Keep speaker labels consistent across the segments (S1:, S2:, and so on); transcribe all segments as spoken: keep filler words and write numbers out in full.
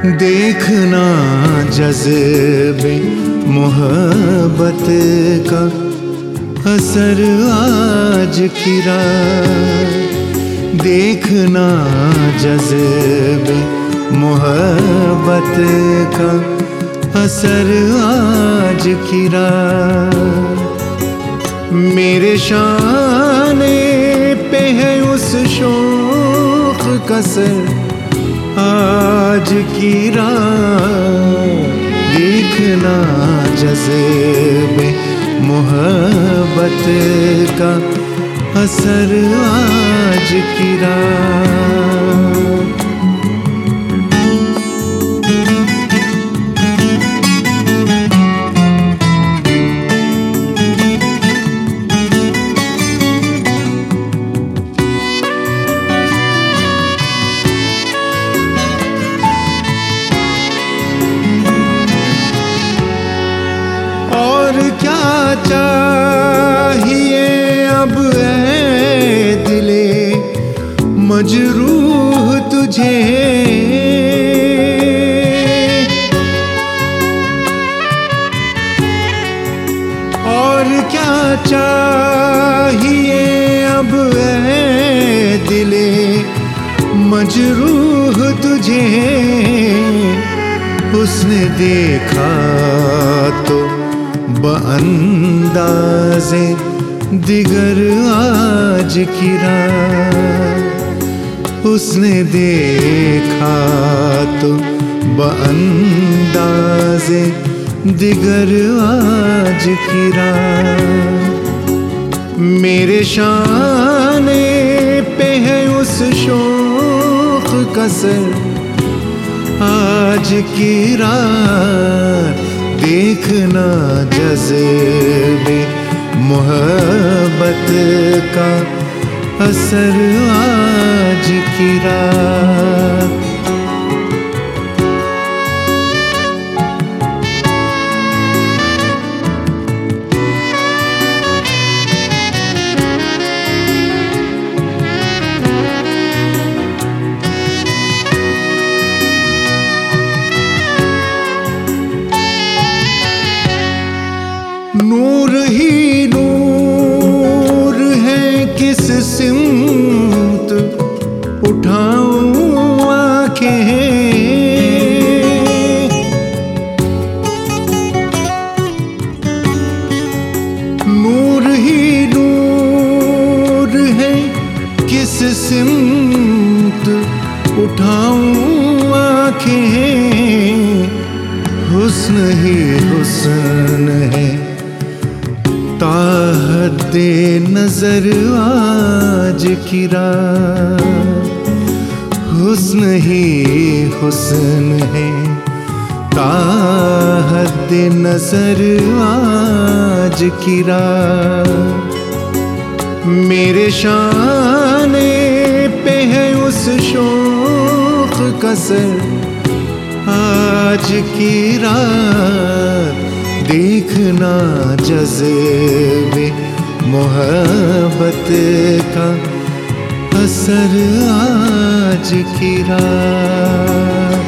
S1: देखना जज़्बे मोहब्बत का असर आज की रात। देखना जज़्बे मोहब्बत का असर आज की रात। मेरे शाने पे है उस शौक़ का सर आज की रात। देखना जज़्बे मोहब्बत का असर आज की रात। और क्या चाहिए अब ऐ दिले मजरूह तुझे। और क्या चाहिए अब ऐ दिले मजरूह तुझे। उसने देखा तो बअंदाज़े दिगर आज की रात। उसने देखा तो बअंदाज़े दिगर आज की रात। मेरे शाने पे है उस शौक़ का सर आज की रात। देखना जज़्बे मोहब्बत का असर आज की रात। नूर ही नूर है किस सिमत उठाऊं आँखें। नूर ही नूर है किस सिमत उठाऊं आँखें। हुस्न ही हुस्न है ताहद्दे नजर आज की रात। हुस्न ही हुस्न है ताहद्दे नजर आज की रात। मेरे शाने पे है उस शौक़ का सर आज की रात। देखना जज़्बे मोहब्बत का असर आज की रात।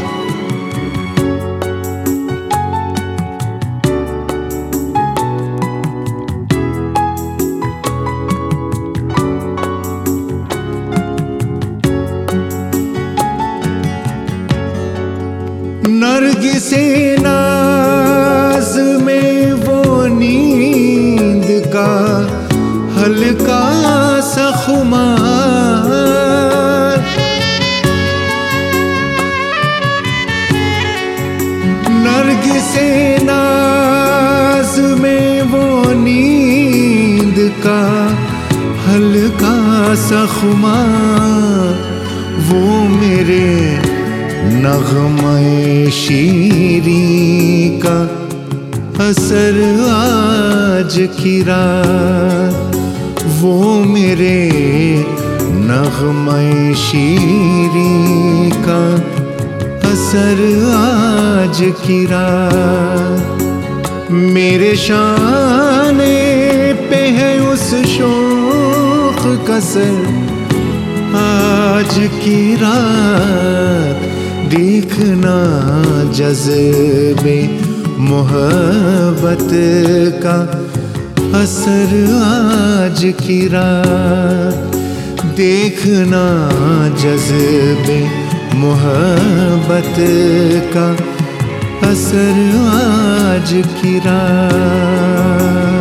S1: नरगिसे नाज़ में वो नींद का हल्का सा खुमार। नरगिसे नाज़ में वो नींद का हल्का सा खुमार। वो मेरे नग़्मे शीरी का असर आज की रात। वो मेरे नग़्मे शीरी का असर आज की रात। मेरे शाने पे है उस शौक़ का सर आज की रात। देखना जज़्बे मोहब्बत का असर आज की रात। देखना जज़्बे मोहब्बत का असर आज की रात।